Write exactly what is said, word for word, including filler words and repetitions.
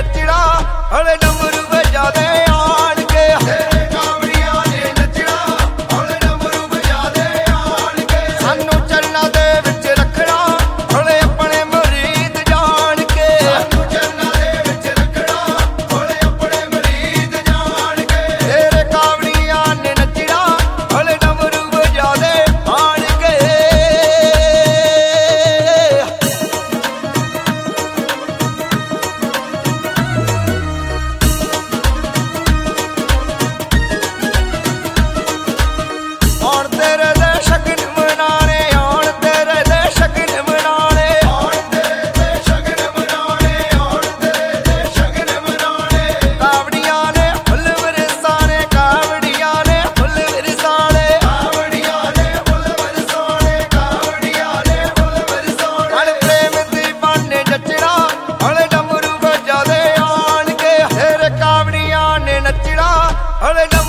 ਨੱਚਣਾ ਹਲੇ ਡਮਰੂ ਵਜਾ ਦੇ ਆਣ ਕੇ ਤੇਰੇ ਕਾਵੜੀਆਂ ਨੇ ਨੱਚਣਾ ਹਲੇ ਡਮਰੂ ਵਜਾ ਦੇ ਆਣ ਕੇ ਸਾਨੂੰ ਚਰਨਾਂ ਦੇ ਵਿੱਚ ਰੱਖਣਾ ਹਲੇ ਆਪਣੇ ਮੁਰੀਦ ਜਾਣ ਕੇ ਸਾਨੂੰ ਚਰਨਾਂ ਦੇ ਵਿੱਚ ਰੱਖਣਾ ਹਲੇ ਆਪਣੇ ਮੁਰੀਦ ਜਾਣ ਕੇ ਤੇਰੇ ਕਾਵੜੀਆਂ ਨੇ ਨੱਚਣਾ ਹਲੇ ਡਮਰੂ ਵਜਾ ਦੇ ਆਣ ਕੇ ਆਉਣ ਤੇਰੇ ਦੇ ਸ਼ਗਨ ਮਨਾਣੇ ਆਉਣ ਤੇਰੇ ਦੇ ਸ਼ਗਨ ਮਨਾਣੇ ਆਉਣ ਤੇਰੇ ਦੇ ਸ਼ਗਨ ਮਨਾਣੇ ਆਉਣ ਤੇਰੇ ਦੇ ਸ਼ਗਨ ਮਨਾਣੇ ਕਾਵੜੀਆਂ ਨੇ ਫੁੱਲ ਵਰਸਾਣੇ ਕਾਵੜੀਆਂ ਨੇ ਫੁੱਲ ਵਰਸਾਣੇ ਕਾਵੜੀਆਂ ਨੇ ਫੁੱਲ ਵਰਸਾਣੇ ਕਾਵੜੀਆਂ ਨੇ ਫੁੱਲ ਵਰਸਾਣੇ ਹਣ ਪ੍ਰੇਮ ਦੀ ਬਾਣੇ ਜੱਚਣਾ ਹਲੇ ਡਮਰੂ ਵਜਾ ਦੇ ਆਣ ਕੇ ਤੇਰੇ ਕਾਵੜੀਆਂ ਨੇ ਨੱਚਣਾ ਹਲੇ